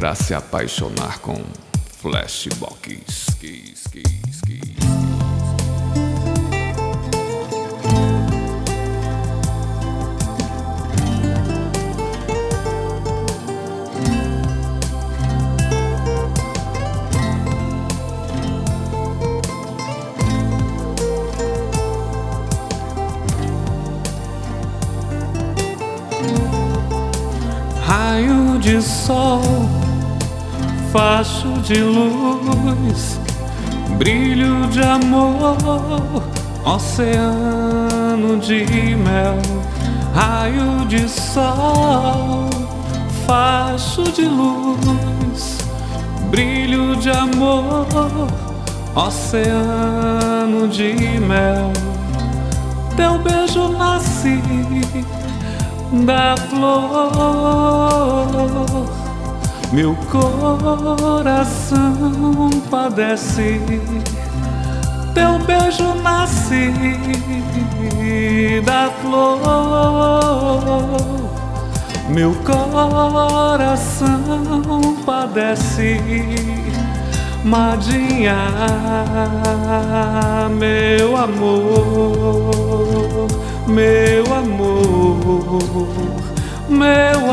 pra se apaixonar com Flashbox. Raio de sol, facho de luz, brilho de amor, oceano de mel. Raio de sol, facho de luz, brilho de amor, oceano de mel. Teu beijo nasce da flor, meu coração padece. Teu beijo nasce da flor, meu coração padece. Madinha, meu amor, meu amor, meu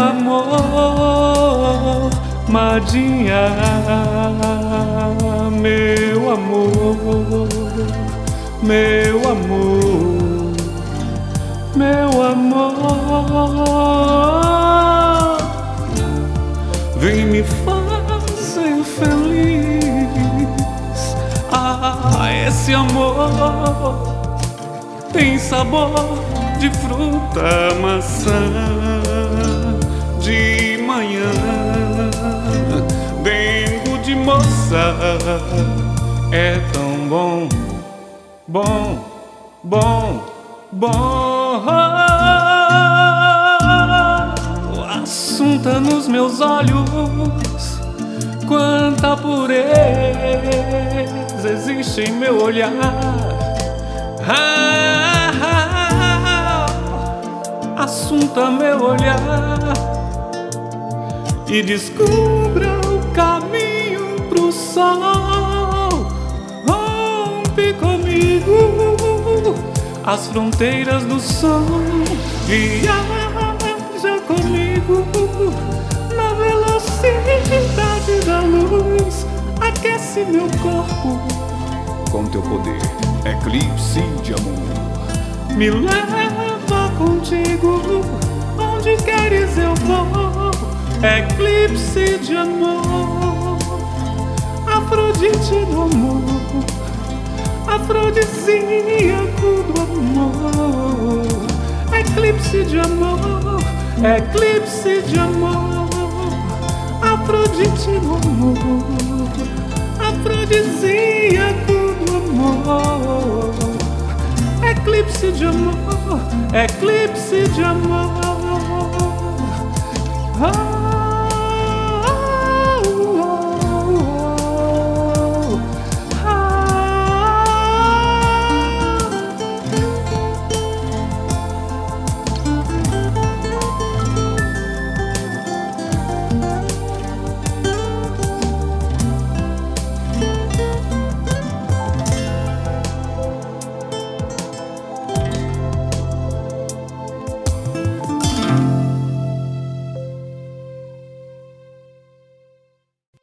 amor, Madinha, meu amor, meu amor, meu amor, vem me fazer feliz. Ah, esse amor tem sabor de fruta, maçã. De manhã, dengo de moça, é tão bom, bom, bom, bom. O assunto é nos meus olhos, quanta pureza existe em meu olhar. Assunta meu olhar e descubra o caminho pro sol. Rompe comigo as fronteiras do som, viaja comigo na velocidade da luz. Aquece meu corpo Com teu poder, eclipse de amor. Me leva contigo, onde queres eu vou. Eclipse de amor, Afrodite do amor, afrodisíaco do amor. Eclipse de amor, eclipse de amor, Afrodite do amor, afrodisíaco do amor. Eclipse de amor, eclipse de amor.